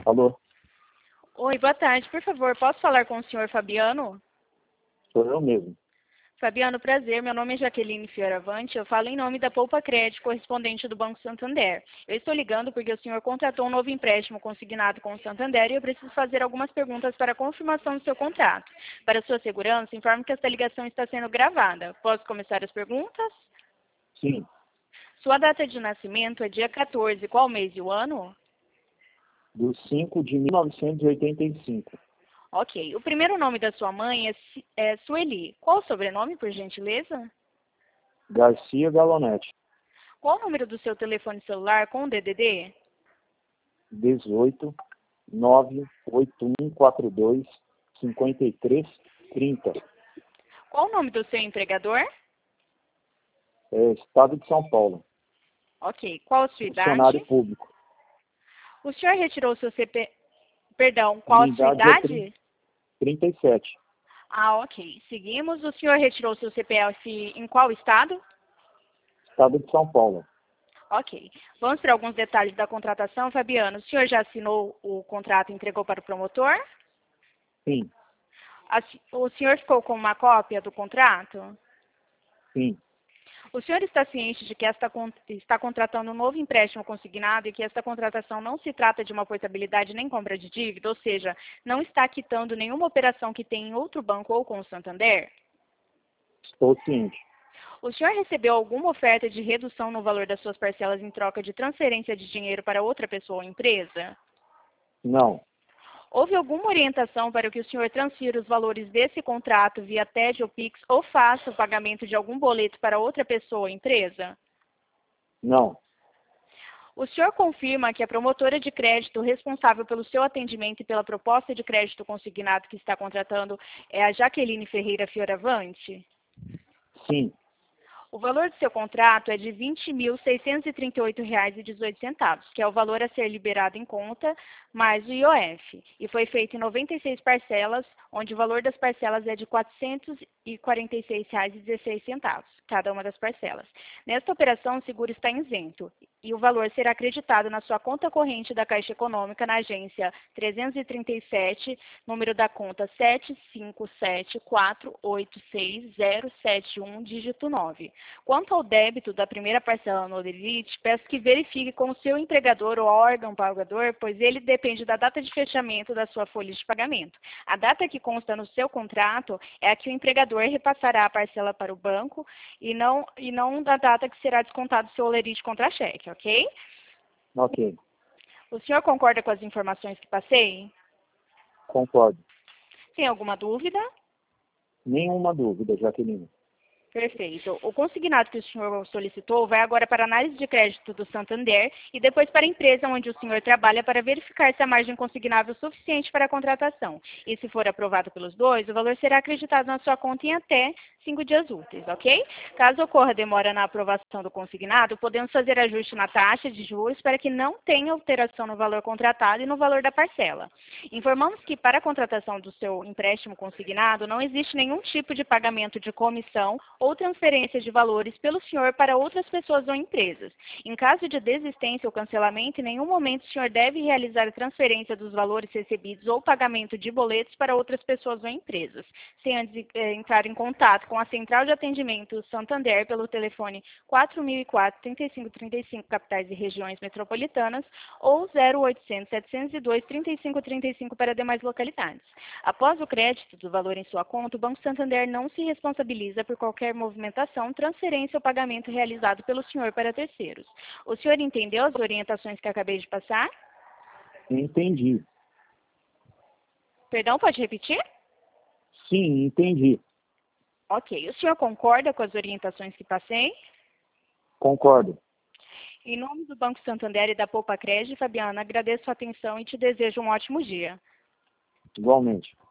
Alô, Oi, boa tarde. Por favor, posso falar com o senhor Fabiano? sou eu mesmo. Fabiano, prazer. Meu nome é Jaqueline Fioravante. Eu falo em nome da Poupa Crédito, correspondente do Banco Santander. Eu estou ligando porque o senhor contratou um novo empréstimo consignado com o Santander e eu preciso fazer algumas perguntas para a confirmação do seu contrato. Para sua segurança, informo que esta ligação está sendo gravada. Posso começar as perguntas? Sim, Sua data de nascimento é dia 14. Qual mês e o ano? do 5 de 1985. Ok. O primeiro nome da sua mãe é Sueli. Qual o sobrenome, por gentileza? Garcia Galonete, Qual o número do seu telefone celular com DDD? 18 98142 5330. Qual o nome do seu empregador? Estado de São Paulo. Ok. Qual a sua Funcionário idade? público. O senhor retirou seu CP... Perdão, qual a Minha sua idade é idade? 37. Ah, ok. Seguimos. O senhor retirou seu CPF em qual estado? Estado de São Paulo. Ok. Vamos para alguns detalhes da contratação. Fabiano, o senhor já assinou o contrato e entregou para o promotor? Sim, O senhor ficou com uma cópia do contrato? sim, O senhor está ciente de que está contratando um novo empréstimo consignado e que esta contratação não se trata de uma portabilidade nem compra de dívida, ou seja, não está quitando nenhuma operação que tem em outro banco ou com o Santander? estou ciente. O senhor recebeu alguma oferta de redução no valor das suas parcelas em troca de transferência de dinheiro para outra pessoa ou empresa? Não, Houve alguma orientação para que o senhor transfira os valores desse contrato via TED ou Pix ou faça o pagamento de algum boleto para outra pessoa ou empresa? não, O senhor confirma que a promotora de crédito responsável pelo seu atendimento e pela proposta de crédito consignado que está contratando é a Jaqueline Ferreira Fioravante? sim, O valor do seu contrato é de R$ 20.638,18, que é o valor a ser liberado em conta, mais o IOF. E foi feito em 96 parcelas, onde o valor das parcelas é de R$ 446,16, cada uma das parcelas. Nesta operação, o seguro está isento e o valor será acreditado na sua conta corrente da Caixa Econômica na agência 337, número da conta 757486071, dígito 9. Quanto ao débito da primeira parcela no limite, peço que verifique com o seu empregador ou órgão pagador, pois ele depende da data de fechamento da sua folha de pagamento. A data que consta no seu contrato é a que o empregador repassará a parcela para o banco e não da data que será descontado o seu olerite contra-cheque, ok? ok, O senhor concorda com as informações que passei? concordo. Tem alguma dúvida? Nenhuma dúvida, Jaqueline. Perfeito. O consignado que o senhor solicitou vai agora para a análise de crédito do Santander e depois para a empresa onde o senhor trabalha para verificar se a margem consignável é suficiente para a contratação. E se for aprovado pelos dois, o valor será acreditado na sua conta em até 5 dias úteis, ok? Caso ocorra demora na aprovação do consignado, podemos fazer ajuste na taxa de juros para que não tenha alteração no valor contratado e no valor da parcela. Informamos que para a contratação do seu empréstimo consignado não existe nenhum tipo de pagamento de comissão ou transferência de valores pelo senhor para outras pessoas ou empresas. Em caso de desistência ou cancelamento, em nenhum momento o senhor deve realizar a transferência dos valores recebidos ou pagamento de boletos para outras pessoas ou empresas, sem antes entrar em contato com a Central de Atendimento Santander pelo telefone 4004-3535, capitais e regiões metropolitanas, ou 0800-702-3535 para demais localidades. Após o crédito do valor em sua conta, o Banco Santander não se responsabiliza por qualquer movimentação, transferência ou pagamento realizado pelo senhor para terceiros. O senhor entendeu as orientações que acabei de passar? Entendi. Perdão, pode repetir? Sim, entendi. Ok. O senhor concorda com as orientações que passei? Concordo. Em nome do Banco Santander e da Poupa Crédito, Fabiana, agradeço a atenção e te desejo um ótimo dia. Igualmente.